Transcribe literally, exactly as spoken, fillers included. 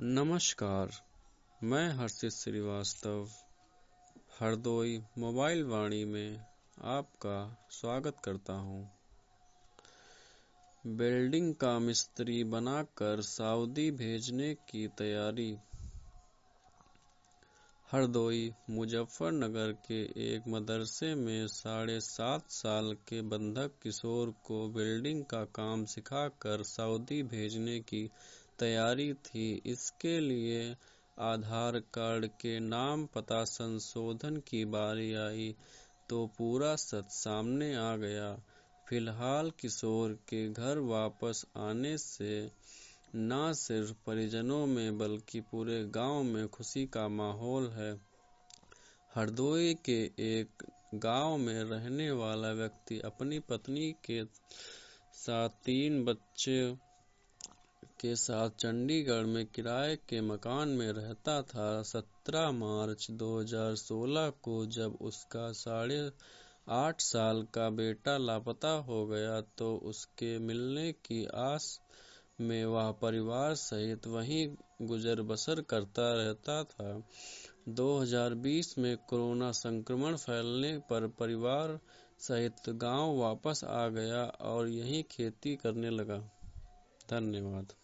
नमस्कार, मैं हर्षित श्रीवास्तव हरदोई मोबाइल वाणी में आपका स्वागत करता हूं। वेल्डिंग का मिस्त्री बनाकर सऊदी भेजने की तैयारी। हरदोई मुजफ्फरनगर के एक मदरसे में साढ़े सात साल के बंधक किशोर को वेल्डिंग का काम सिखाकर सऊदी भेजने की तैयारी थी। इसके लिए आधार कार्ड के नाम पता संशोधन की बारी आई तो पूरा सच सामने आ गया। फिलहाल किशोर के घर वापस आने से न सिर्फ परिजनों में बल्कि पूरे गांव में खुशी का माहौल है। हरदोई के एक गांव में रहने वाला व्यक्ति अपनी पत्नी के साथ तीन बच्चे के साथ चंडीगढ़ में किराए के मकान में रहता था। सत्रह मार्च दो हज़ार सोलह को जब उसका साढ़े आठ साल का बेटा लापता हो गया तो उसके मिलने की आस में वह परिवार सहित वहीं गुजर बसर करता रहता था। दो हज़ार बीस में कोरोना संक्रमण फैलने पर परिवार सहित गांव वापस आ गया और यहीं खेती करने लगा। धन्यवाद।